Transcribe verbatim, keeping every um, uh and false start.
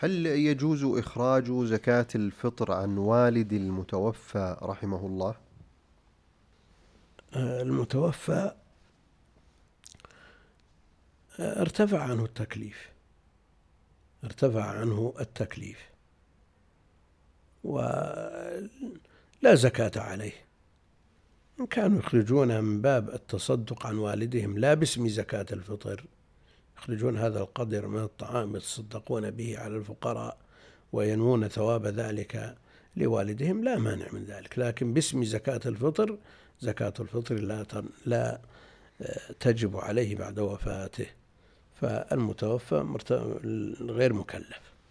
هل يجوز إخراج زكاة الفطر عن والد المتوفى رحمه الله؟ المتوفى ارتفع عنه التكليف ارتفع عنه التكليف ولا زكاة عليه. إن كانوا يخرجون من باب التصدق عن والدهم لا باسم زكاة الفطر، يخرجون هذا القدر من الطعام يتصدقون به على الفقراء وينوون ثواب ذلك لوالدهم، لا مانع من ذلك. لكن باسم زكاة الفطر، زكاة الفطر لا لا تجب عليه بعد وفاته، فالمتوفى غير مكلف.